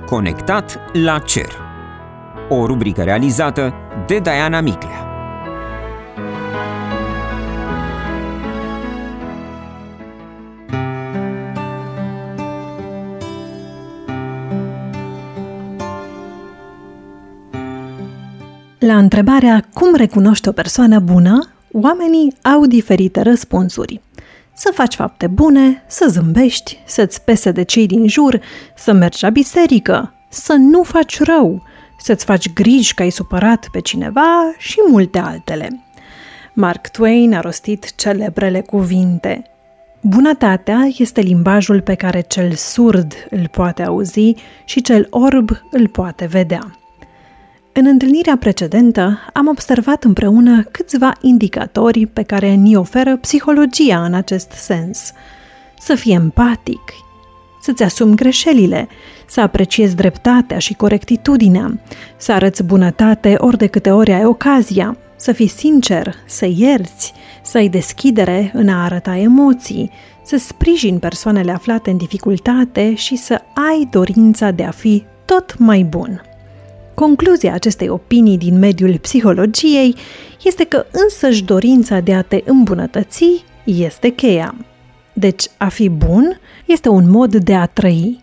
Conectat la cer. O rubrică realizată de Diana Miclea. La întrebarea cum recunoști o persoană bună, oamenii au diferite răspunsuri. Să faci fapte bune, să zâmbești, să-ți pese de cei din jur, să mergi la biserică, să nu faci rău, să-ți faci griji că ai supărat pe cineva și multe altele. Mark Twain a rostit celebrele cuvinte: bunătatea este limbajul pe care cel surd îl poate auzi și cel orb îl poate vedea. În întâlnirea precedentă am observat împreună câțiva indicatori pe care ni oferă psihologia în acest sens. Să fii empatic, să-ți asumi greșelile, să apreciezi dreptatea și corectitudinea, să arăți bunătate ori de câte ori ai ocazia, să fii sincer, să ierți, să ai deschidere în a arăta emoții, să sprijini persoanele aflate în dificultate și să ai dorința de a fi tot mai bun. Concluzia acestei opinii din mediul psihologiei este că însăși dorința de a te îmbunătăți este cheia. Deci, a fi bun este un mod de a trăi.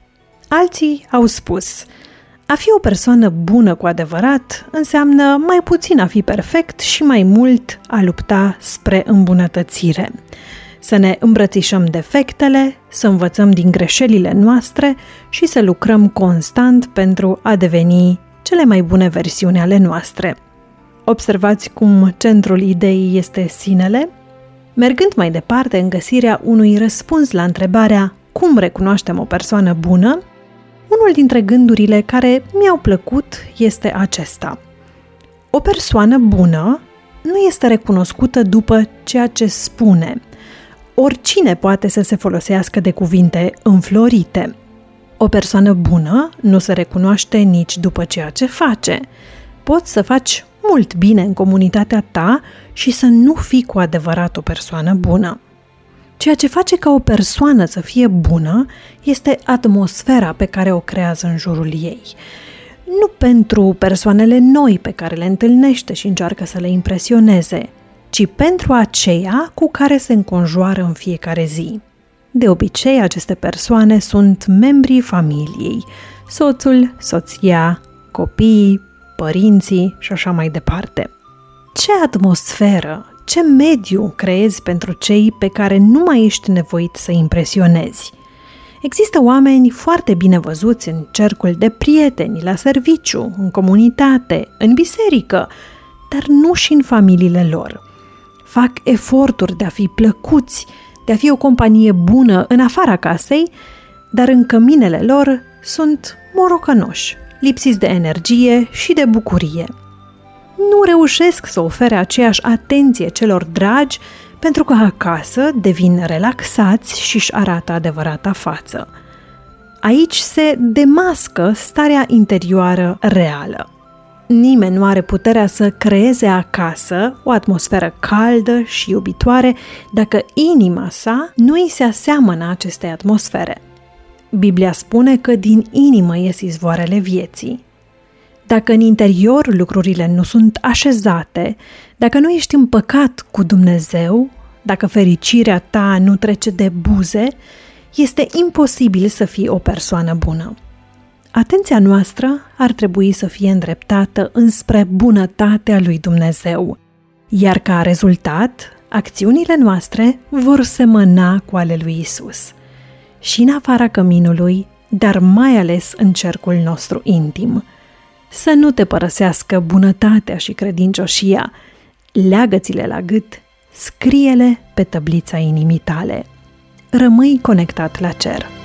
Alții au spus: a fi o persoană bună cu adevărat înseamnă mai puțin a fi perfect și mai mult a lupta spre îmbunătățire. Să ne îmbrățișăm defectele, să învățăm din greșelile noastre și să lucrăm constant pentru a deveni cele mai bune versiuni ale noastre. Observați cum centrul ideii este sinele? Mergând mai departe în găsirea unui răspuns la întrebarea cum recunoaștem o persoană bună, unul dintre gândurile care mi-au plăcut este acesta: o persoană bună nu este recunoscută după ceea ce spune. Oricine poate să se folosească de cuvinte înflorite. O persoană bună nu se recunoaște nici după ceea ce face. Poți să faci mult bine în comunitatea ta și să nu fii cu adevărat o persoană bună. Ceea ce face ca o persoană să fie bună este atmosfera pe care o creează în jurul ei. Nu pentru persoanele noi pe care le întâlnește și încearcă să le impresioneze, ci pentru aceia cu care se înconjoară în fiecare zi. De obicei, aceste persoane sunt membrii familiei, soțul, soția, copiii, părinții și așa mai departe. Ce atmosferă, ce mediu creezi pentru cei pe care nu mai ești nevoit să impresionezi? Există oameni foarte bine văzuți în cercul de prieteni, la serviciu, în comunitate, în biserică, dar nu și în familiile lor. Fac eforturi de a fi plăcuți, de a fi o companie bună în afara casei, dar în căminele lor sunt morocănoși, lipsiți de energie și de bucurie. Nu reușesc să ofere aceeași atenție celor dragi pentru că acasă devin relaxați și își arată adevărata față. Aici se demască starea interioară reală. Nimeni nu are puterea să creeze acasă o atmosferă caldă și iubitoare dacă inima sa nu îi se aseamănă acestei atmosfere. Biblia spune că din inimă ies izvoarele vieții. Dacă în interior lucrurile nu sunt așezate, dacă nu ești împăcat cu Dumnezeu, dacă fericirea ta nu trece de buze, este imposibil să fii o persoană bună. Atenția noastră ar trebui să fie îndreptată înspre bunătatea lui Dumnezeu, iar ca rezultat, acțiunile noastre vor semăna cu ale lui Isus. Și în afara căminului, dar mai ales în cercul nostru intim. Să nu te părăsească bunătatea și credincioșia, leagă-ți-le la gât, scrie-le pe tăblița inimii tale. Rămâi conectat la cer.